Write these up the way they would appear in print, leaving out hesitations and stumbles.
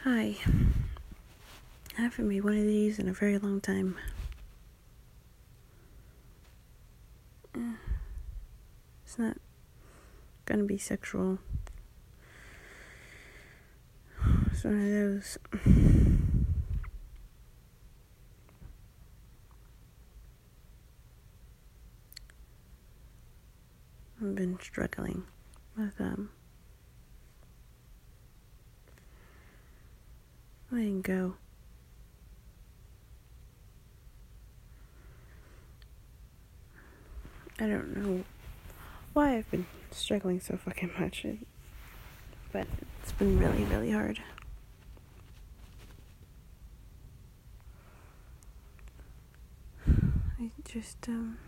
Hi. I haven't made one of these in a very long time. It's not gonna be sexual. It's one of those. I've been struggling with letting go. I don't know why I've been struggling so fucking much, but it's been really, really hard. I just,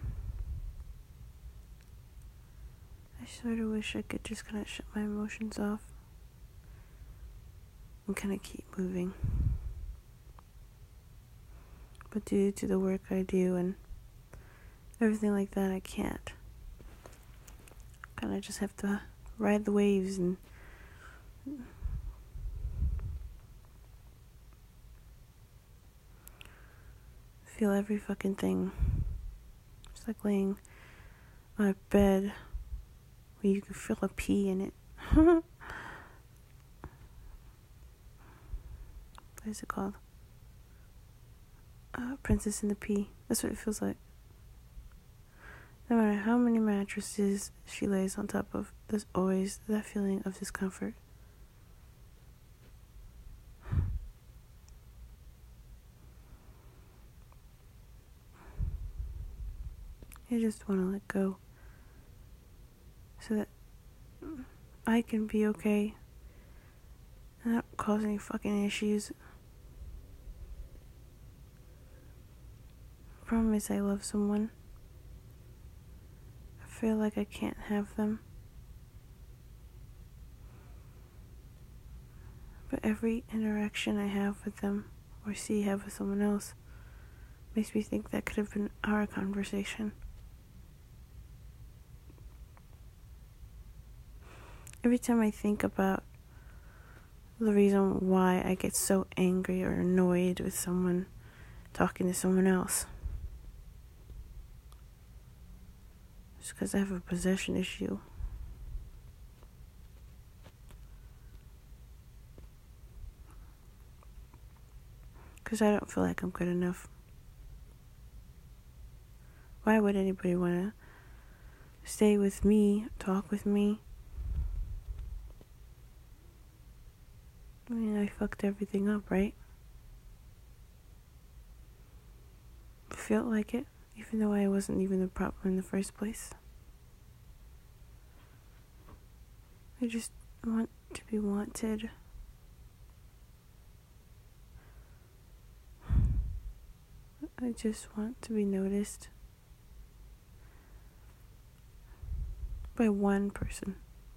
I sort of wish I could just kind of shut my emotions off and kind of keep moving. But due to the work I do and everything like that, I can't. Kind of just have to ride the waves and feel every fucking thing. It's like laying on a bed where you can feel a pea in it. What is it called? Princess in the Pea. That's what it feels like. No matter how many mattresses she lays on top of, there's always that feeling of discomfort. I just want to let go so that I can be okay and not cause any fucking issues. The problem is I love someone. I feel like I can't have them. But every interaction I have with them or have with someone else makes me think that could have been our conversation. Every time I think about the reason why I get so angry or annoyed with someone talking to someone else, it's because I have a possession issue. Because I don't feel like I'm good enough. Why would anybody want to stay with me, talk with me? I mean, I fucked everything up, right? I felt like it, even though I wasn't even the problem in the first place. I just want to be wanted. I just want to be noticed by one person.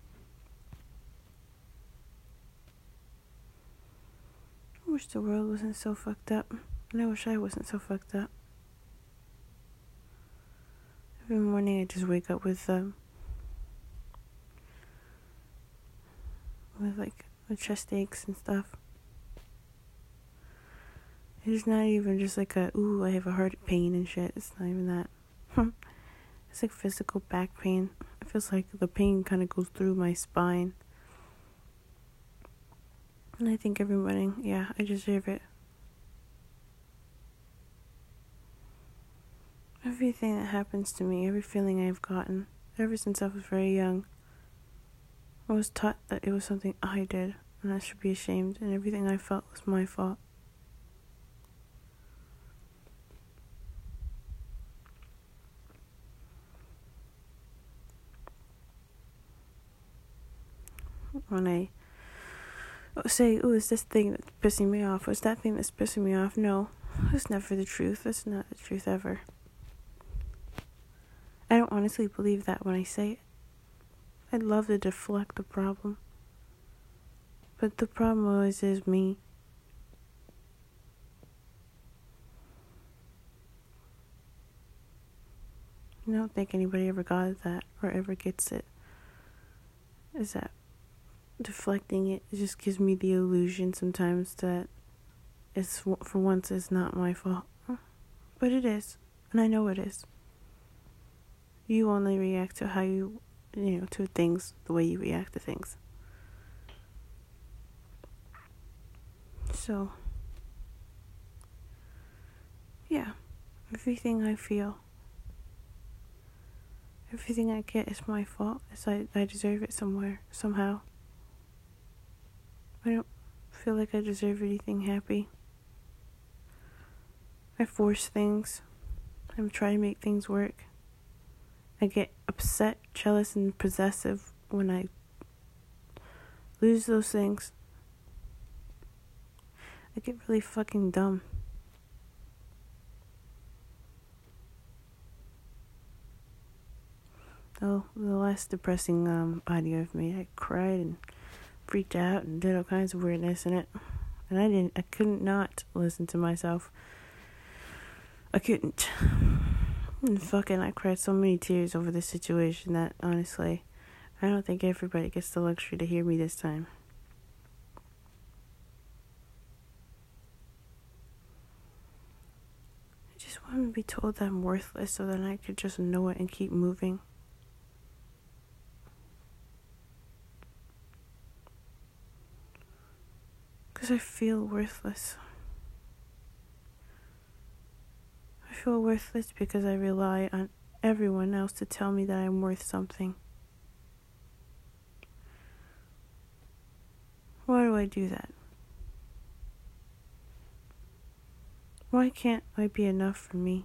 I wish the world wasn't so fucked up, and I wish I wasn't so fucked up. Every morning I just wake up with chest aches and stuff. It's not even just like I have a heart pain and shit. It's not even that. It's like physical back pain. It feels like the pain kind of goes through my spine. And I think every morning, yeah, I deserve it. Everything that happens to me, every feeling I've gotten, ever since I was very young, I was taught that it was something I did, and I should be ashamed, and everything I felt was my fault. When I say, is this thing that's pissing me off? Is that thing that's pissing me off? No, that's never the truth. That's not the truth ever. I don't honestly believe that when I say it. I'd love to deflect the problem. But the problem always is me. I don't think anybody ever got that or ever gets it. Is that deflecting it just gives me the illusion sometimes that for once it's not my fault. But it is, and I know it is. You only react to how to things the way you react to things. So, yeah, everything I feel, everything I get is my fault. I deserve it somehow. I don't feel like I deserve anything happy. I force things. I'm trying to make things work. I get upset, jealous, and possessive when I lose those things. I get really fucking dumb. Oh, the last depressing audio of me, I cried and freaked out and did all kinds of weirdness in it. And I couldn't not listen to myself. I couldn't. And I cried so many tears over this situation that, honestly, I don't think everybody gets the luxury to hear me this time. I just want to be told that I'm worthless so that I could just know it and keep moving. Because I feel worthless. I feel worthless because I rely on everyone else to tell me that I'm worth something. Why do I do that? Why can't I be enough for me?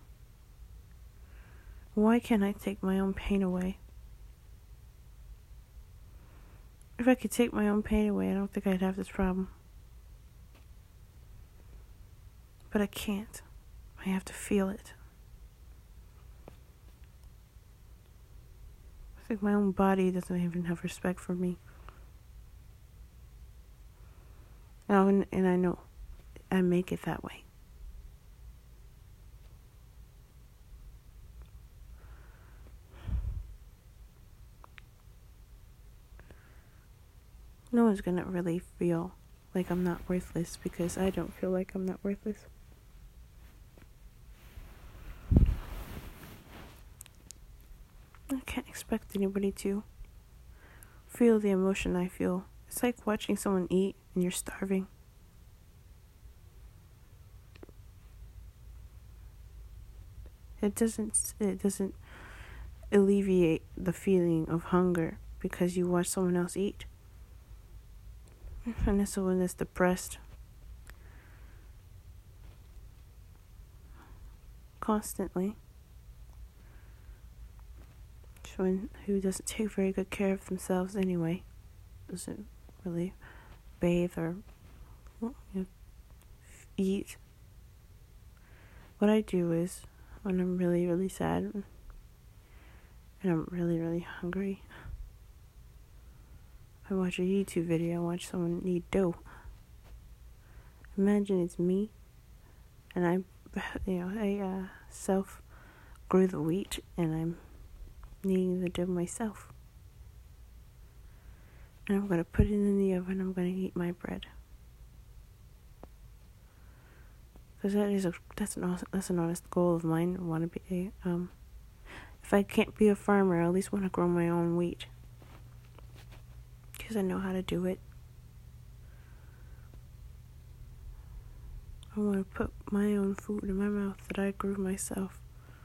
Why can't I take my own pain away? If I could take my own pain away, I don't think I'd have this problem. But I can't. I have to feel it. I think my own body doesn't even have respect for me. And I know I make it that way. No one's gonna really feel like I'm not worthless because I don't feel like I'm not worthless. I can't expect anybody to feel the emotion I feel. It's like watching someone eat and you're starving. It doesn't alleviate the feeling of hunger because you watch someone else eat. And that's someone that's depressed constantly. Someone who doesn't take very good care of themselves anyway. Doesn't really bathe or eat. What I do is, when I'm really, really sad and I'm really, really hungry, I watch a YouTube video. I watch someone knead dough. Imagine it's me, and I self grew the wheat, and I'm kneading the dough myself. And I'm gonna put it in the oven. I'm gonna eat my bread. Because that's an honest goal of mine. I want to be if I can't be a farmer, I at least want to grow my own wheat. Because I know how to do it. I want to put my own food in my mouth that I grew myself.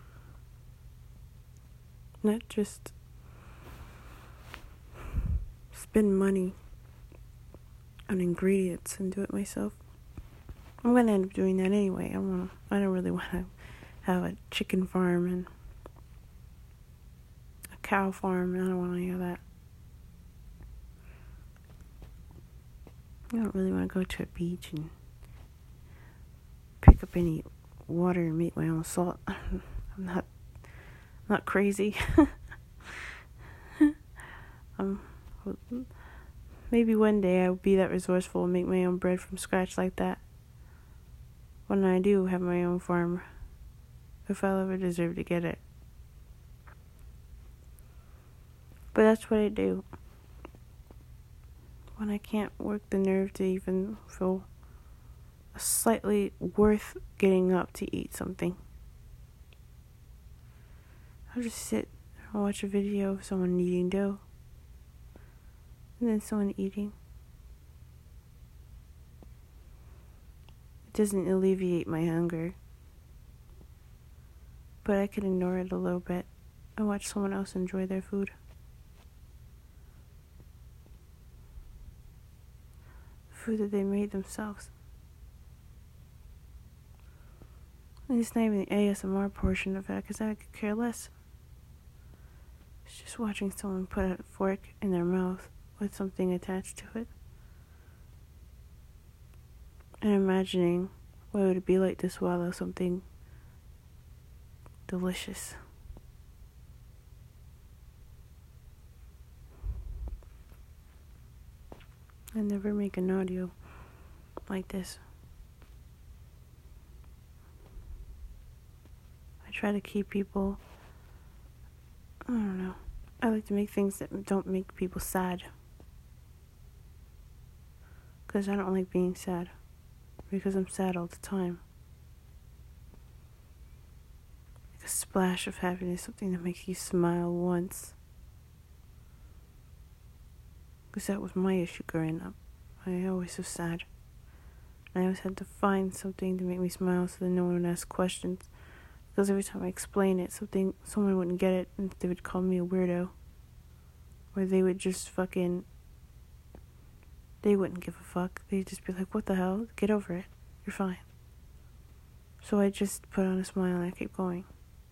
Not just spend money on ingredients and do it myself. I'm gonna end up doing that anyway. I don't really want to have a chicken farm and a cow farm. I don't want any of that. I don't really want to go to a beach and pick up any water and make my own salt. I'm not crazy. Maybe one day I'll be that resourceful and make my own bread from scratch like that. When I do have my own farm, if I'll ever deserve to get it. But that's what I do. when I can't work the nerve to even feel slightly worth getting up to eat something. I'll just sit and watch a video of someone kneading dough, and then someone eating. It doesn't alleviate my hunger, but I can ignore it a little bit and watch someone else enjoy their food. Food that they made themselves. And it's not even the ASMR portion of it, because I could care less. It's just watching someone put a fork in their mouth with something attached to it. And imagining what would it be like to swallow something delicious. I never make an audio like this. I try to keep people, I don't know, I like to make things that don't make people sad. Because I don't like being sad. Because I'm sad all the time. Like a splash of happiness, something that makes you smile once. Because that was my issue growing up. I always was sad. I always had to find something to make me smile so that no one would ask questions. Because every time I explained it, someone wouldn't get it, and they would call me a weirdo. Or they would just they wouldn't give a fuck. They'd just be like, what the hell? Get over it. You're fine. So I just put on a smile and I keep going.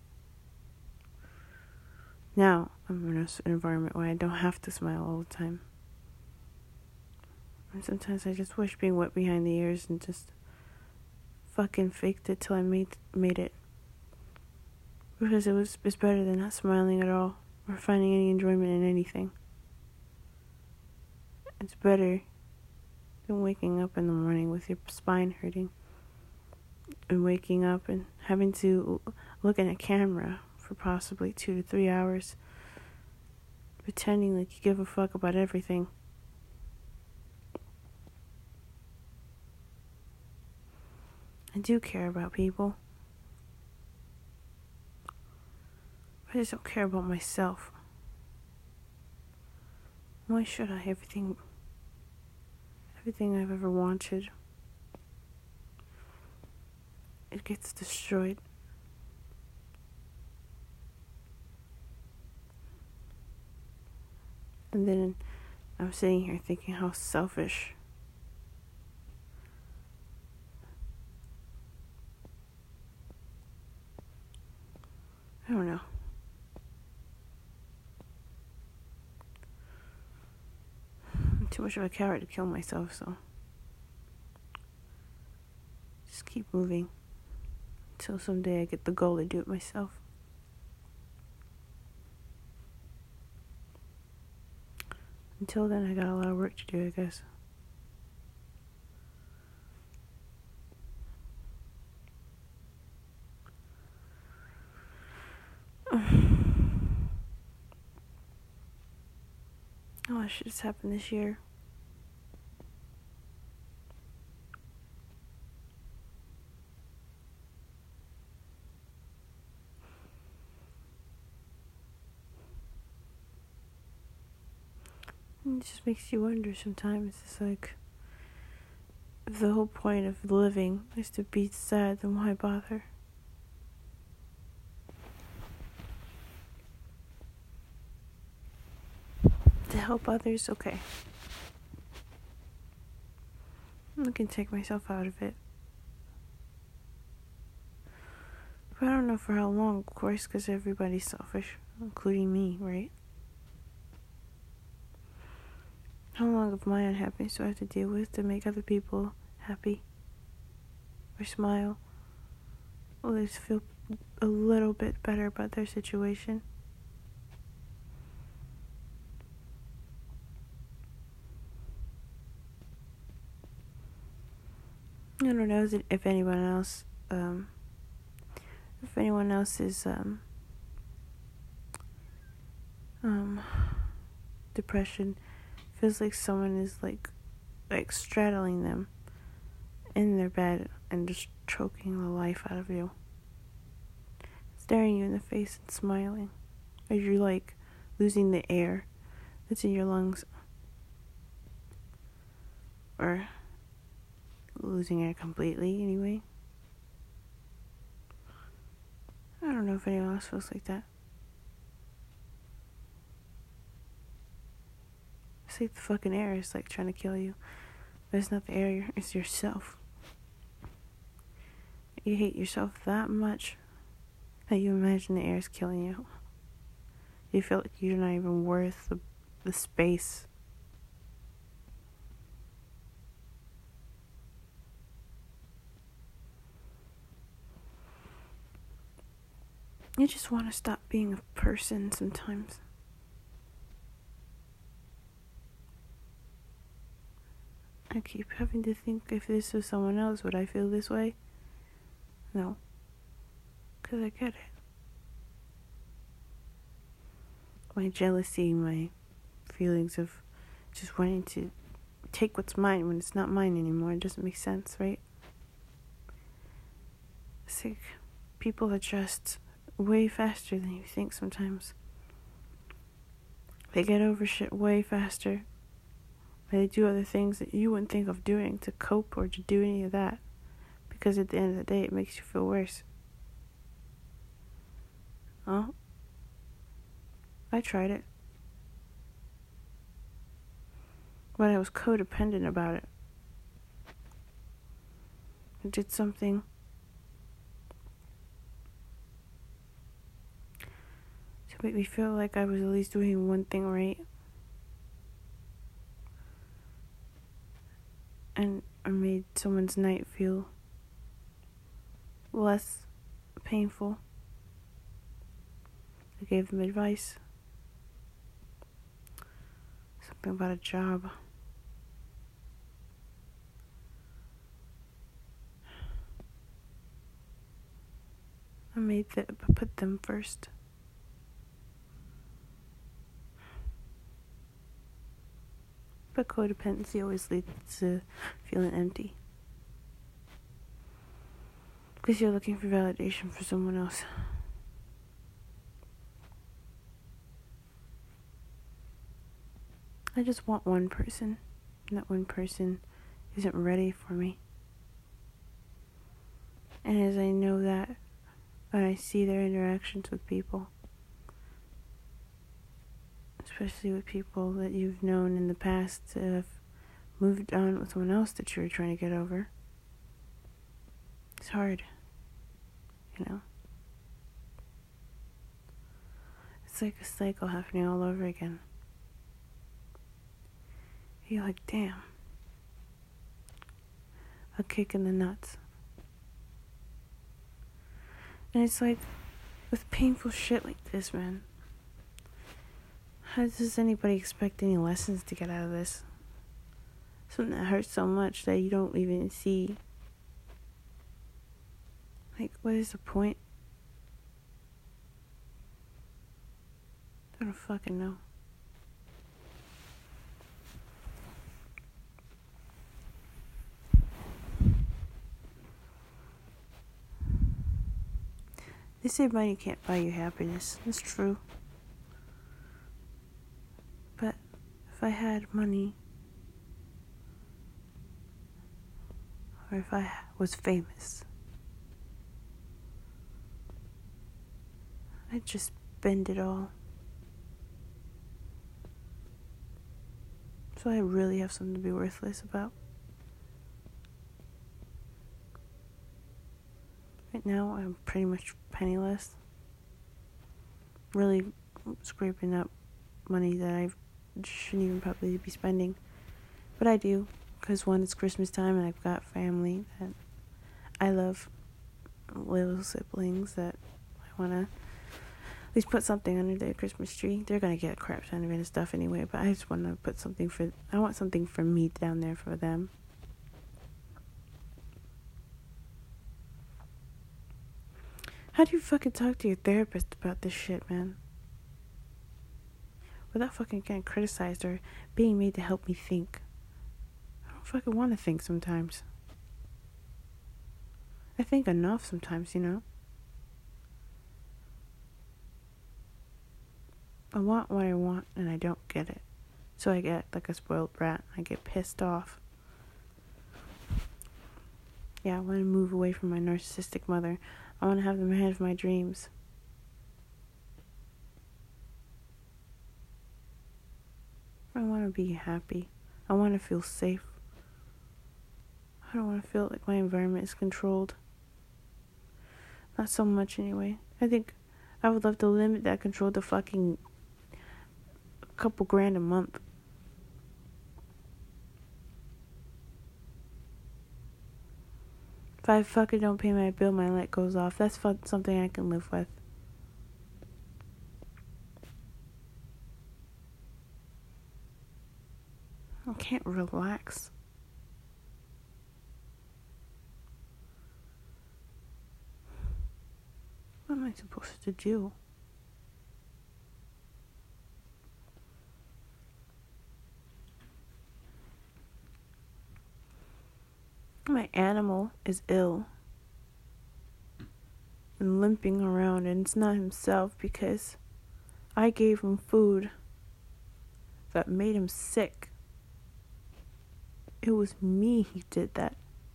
Now, I'm in an environment where I don't have to smile all the time. And sometimes I just wish being wet behind the ears and just fucking faked it till I made it. Because it's better than not smiling at all or finding any enjoyment in anything. It's better than waking up in the morning with your spine hurting and waking up and having to look in a camera for possibly 2 to 3 hours pretending like you give a fuck about everything. I do care about people. I just don't care about myself. Why should I? Everything I've ever wanted, it gets destroyed. And then I'm sitting here thinking how selfish I don't know. I'm too much of a coward to kill myself, so just keep moving until someday I get the goal to do it myself. Until then, I got a lot of work to do, I guess. Oh, that shit just happened this year. It just makes you wonder sometimes. It's like, if the whole point of living is to be sad, then why bother? To help others, okay. I can take myself out of it. But I don't know for how long, of course, because everybody's selfish, including me, right? How long of my unhappiness do I have to deal with to make other people happy? Or smile? Or at least feel a little bit better about their situation? I don't know if anyone else, is, depression Feels like someone is like straddling them in their bed and just choking the life out of you. Staring you in the face and smiling. As you're like losing the air that's in your lungs. Or losing air completely, anyway. I don't know if anyone else feels like that. It's like the fucking air is like trying to kill you. But it's not the air, it's yourself. You hate yourself that much that you imagine the air is killing you. You feel like you're not even worth the space. You just want to stop being a person sometimes. I keep having to think, if this was someone else, would I feel this way? No. Because I get it. My jealousy, my feelings of just wanting to take what's mine when it's not mine anymore. It doesn't make sense, right? It's like people adjust way faster than you think sometimes. They get over shit way faster. They do other things that you wouldn't think of doing to cope or to do any of that. Because at the end of the day, it makes you feel worse. Oh, I tried it. But I was codependent about it. I did something to make me feel like I was at least doing one thing right. And I made someone's night feel less painful. I gave them advice. Something about a job. I put them first. But codependency always leads to feeling empty. Because you're looking for validation for someone else. I just want one person. And that one person isn't ready for me. And as I know that, when I see their interactions with people, especially with people that you've known in the past that have moved on with someone else that you were trying to get over, it's hard, you know? It's like a cycle happening all over again. You're like, damn. A kick in the nuts. And it's like, with painful shit like this, man, how does anybody expect any lessons to get out of this? Something that hurts so much that you don't even see. Like, what is the point? I don't fucking know. They say money can't buy you happiness. That's true. But if I had money, or if I was famous, I'd just spend it all. So I really have something to be worthless about. Right now, I'm pretty much penniless. Really scraping up money that I shouldn't even probably be spending. But I do, because one, it's Christmas time and I've got family that I love, little siblings that I want to at least put something under their Christmas tree. They're going to get crap ton of stuff anyway, but I just want to put something I want something for me down there for them. How do you fucking talk to your therapist about this shit, man? without fucking getting criticized or being made to help me think. I don't fucking want to think sometimes. I think enough sometimes, you know? I want what I want and I don't get it. So I get like a spoiled brat. I get pissed off. Yeah, I want to move away from my narcissistic mother. I want to have the man of my dreams. I want to be happy. I want to feel safe. I don't want to feel like my environment is controlled. Not so much anyway. I think I would love to limit that control to fucking a couple grand a month. If I fucking don't pay my bill, my light goes off. That's something I can live with. I can't relax. What am I supposed to do? My animal is ill and limping around, and it's not himself because I gave him food that made him sick. It was me who did that.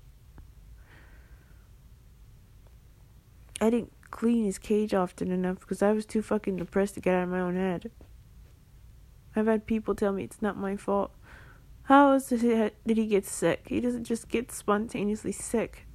I didn't clean his cage often enough because I was too fucking depressed to get out of my own head. I've had people tell me it's not my fault. How else did he get sick? He doesn't just get spontaneously sick.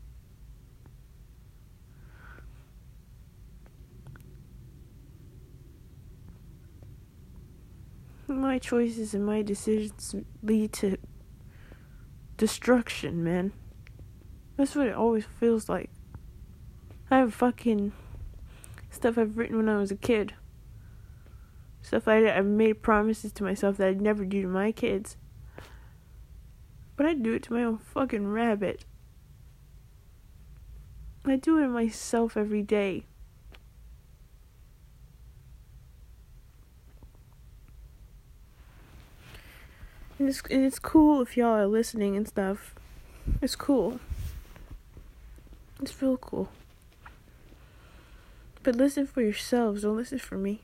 My choices and my decisions lead to destruction, man. That's what it always feels like. I have fucking stuff I've written when I was a kid. Stuff I've made promises to myself that I'd never do to my kids. But I do it to my own fucking rabbit. I do it to myself every day. And it's cool if y'all are listening and stuff. It's cool. It's real cool. But listen for yourselves. Don't listen for me.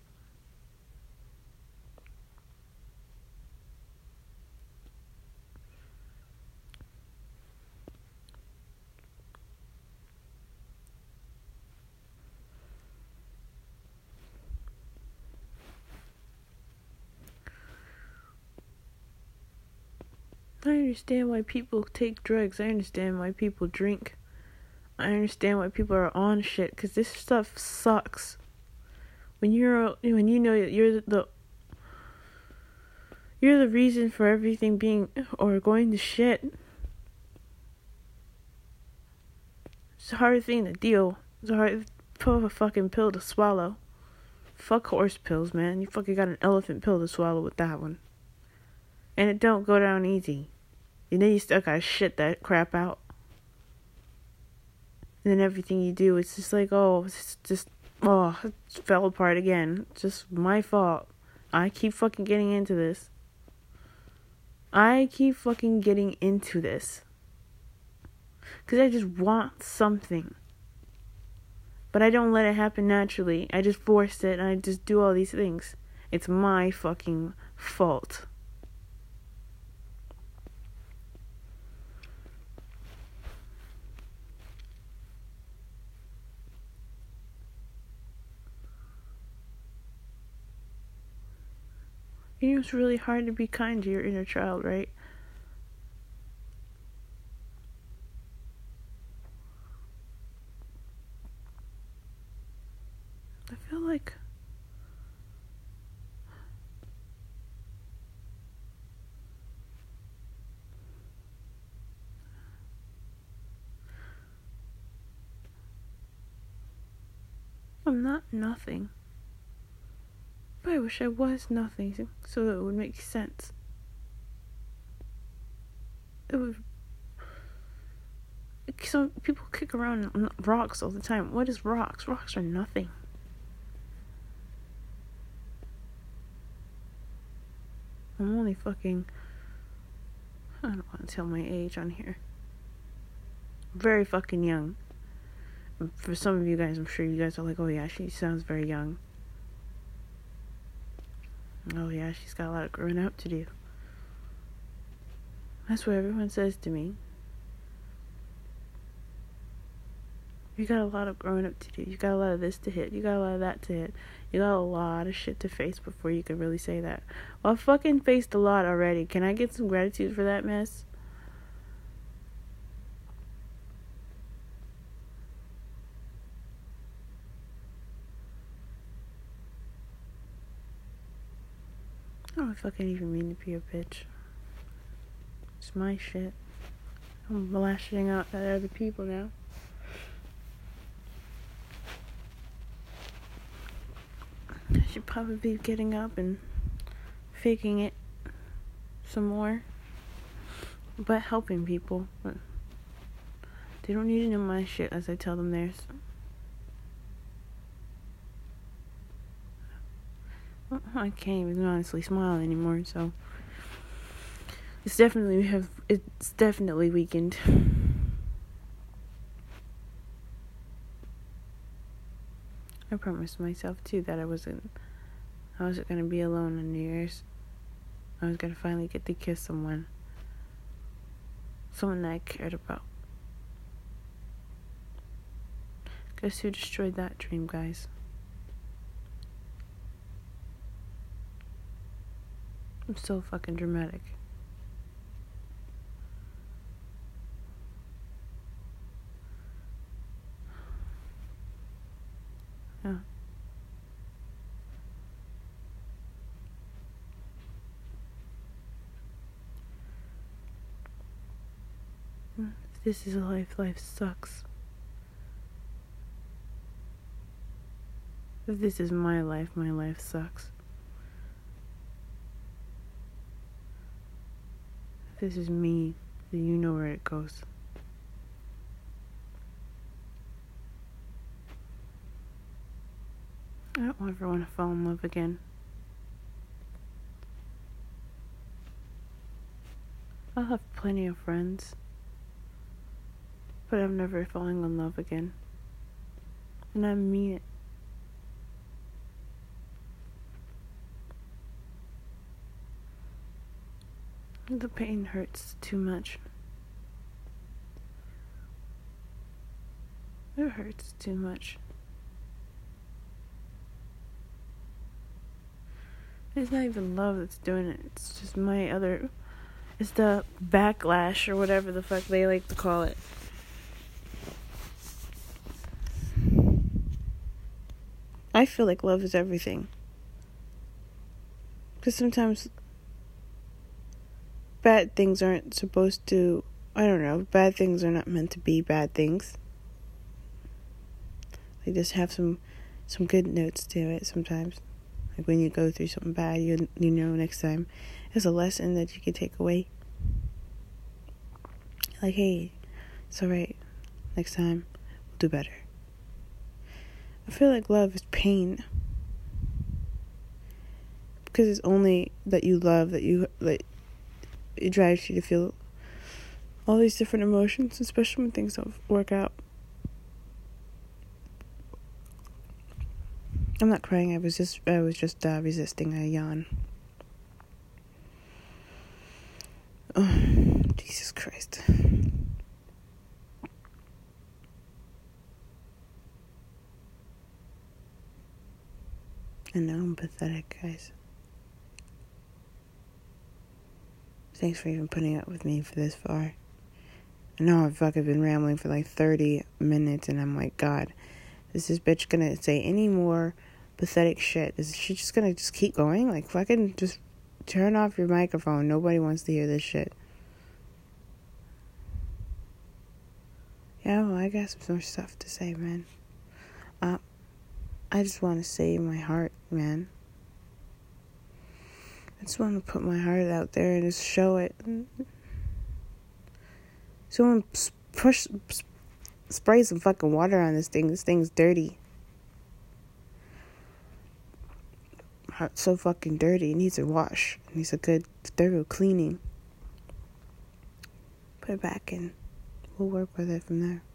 I understand why people take drugs. I understand why people drink. I understand why people are on shit, because this stuff sucks. When you know that you're the reason for everything being or going to shit. It's a hard thing to deal. It's a hard fucking pill to swallow. Fuck horse pills, man. You fucking got an elephant pill to swallow with that one. And it don't go down easy. And then you still gotta shit that crap out. And then everything you do, it's just like, it fell apart again. It's just my fault. I keep fucking getting into this. Because I just want something. But I don't let it happen naturally. I just force it and I just do all these things. It's my fucking fault. You know, it's really hard to be kind to your inner child, right? I feel like I'm not nothing. But I wish I was nothing so that it would make sense. So people kick around rocks all the time. What is rocks? Rocks are nothing. I'm only fucking... I don't want to tell my age on here. Very fucking young. For some of you guys, I'm sure you guys are like, oh yeah, she sounds very young. Oh yeah, she's got a lot of growing up to do. That's what everyone says to me. You got a lot of growing up to do. You got a lot of this to hit. You got a lot of that to hit. You got a lot of shit to face before you can really say that. Well, I fucking faced a lot already. Can I get some gratitude for that mess? I don't fucking even mean to be a bitch. It's my shit. I'm lashing out at other people now. I should probably be getting up and faking it some more. But helping people. They don't need to know my shit as I tell them theirs. I can't even honestly smile anymore, so it's definitely weakened. I promised myself too that I wasn't gonna be alone on New Year's. I was gonna finally get to kiss someone that I cared about. Guess who destroyed that dream, guys? I'm so fucking dramatic. Yeah. If this is life sucks. If this is my life sucks. If this is me, then you know where it goes. I don't ever want to fall in love again. I'll have plenty of friends, but I'm never falling in love again. And I mean it. The pain hurts too much. It hurts too much. It's not even love that's doing it. It's just it's the backlash or whatever the fuck they like to call it. I feel like love is everything. Because sometimes bad things aren't supposed to, bad things are not meant to be bad things. They just have some good notes to it sometimes. Like when you go through something bad, you know next time there's a lesson that you can take away. Like, hey, it's alright. Next time, we'll do better. I feel like love is pain. Because it's only that you love that it drives you to feel all these different emotions, especially when things don't work out. I'm not crying. I was just resisting a yawn. Oh, Jesus Christ. I know I'm pathetic, guys. Thanks for even putting up with me for this far. I know I've fucking been rambling for like 30 minutes, and I'm like, God, is this bitch gonna say any more pathetic shit? Is she just gonna just keep going? Like, fucking just turn off your microphone. Nobody wants to hear this shit. Yeah, well, I got some more stuff to say, man. I just want to say my heart, man. I just want to put my heart out there and just show it. Someone spray some fucking water on this thing. This thing's dirty. so fucking dirty. It needs a wash. It needs a good thorough cleaning. Put it back in. We'll work with it from there.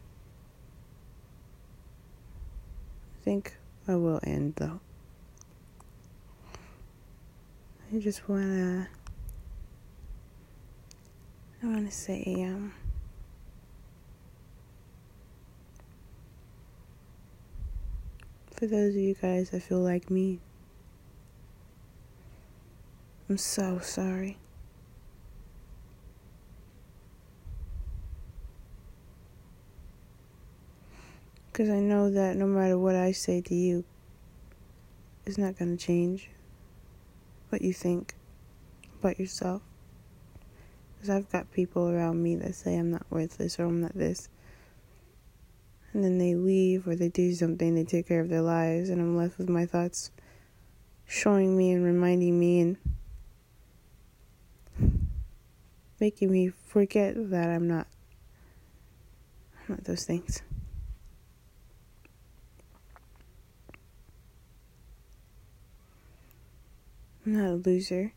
I think I will end though. I just wanna say for those of you guys that feel like me, I'm so sorry. Because I know that no matter what I say to you, it's not going to change what you think about yourself. Because I've got people around me that say I'm not worthless or I'm not this. And then they leave or they do something, they take care of their lives, and I'm left with my thoughts showing me and reminding me and making me forget that I'm not those things. I'm not a loser.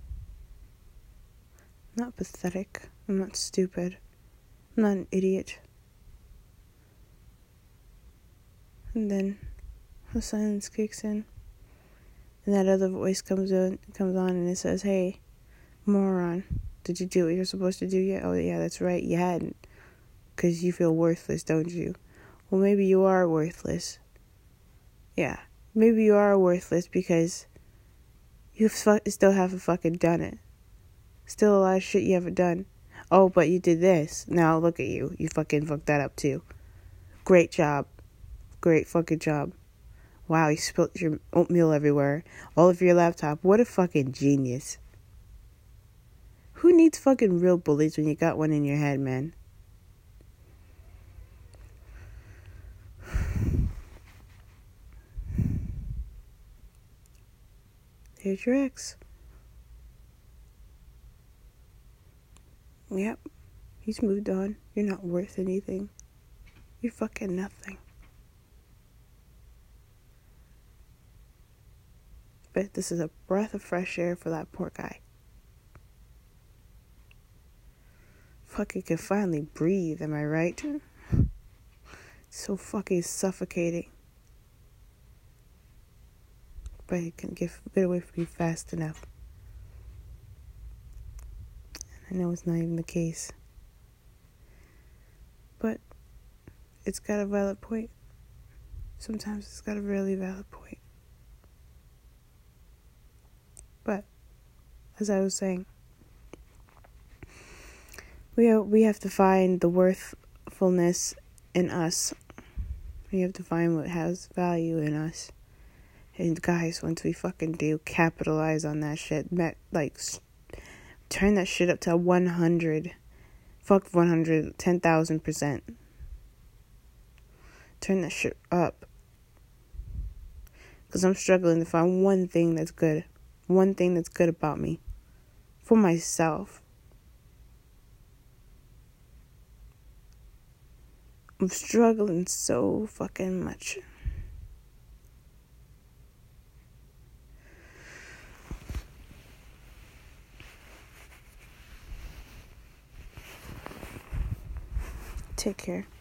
I'm not pathetic. I'm not stupid. I'm not an idiot. And then the silence kicks in. And that other voice comes on and it says, "Hey, moron, did you do what you're supposed to do yet?" "Oh yeah, that's right, you hadn't. 'Cause you feel worthless, don't you?" Well, maybe you are worthless. Yeah, maybe you are worthless because you still haven't fucking done it. Still a lot of shit you haven't done. Oh, but you did this. Now look at you. You fucking fucked that up too. Great job. Great fucking job. Wow, you spilled your oatmeal everywhere. All over your laptop. What a fucking genius. Who needs fucking real bullies when you got one in your head, man? Here's your ex. Yep. He's moved on. You're not worth anything. You're fucking nothing. But this is a breath of fresh air for that poor guy. Fucking can finally breathe, am I right? So fucking suffocating. But he can get away from you fast enough. And I know it's not even the case. But it's got a valid point. Sometimes it's got a really valid point. But as I was saying, we have to find the worthfulness in us. We have to find what has value in us. And guys, once we fucking do capitalize on that shit, turn that shit up to 100. Fuck 100, 10,000%. Turn that shit up. Because I'm struggling to find one thing that's good. One thing that's good about me. For myself. I'm struggling so fucking much. Take care.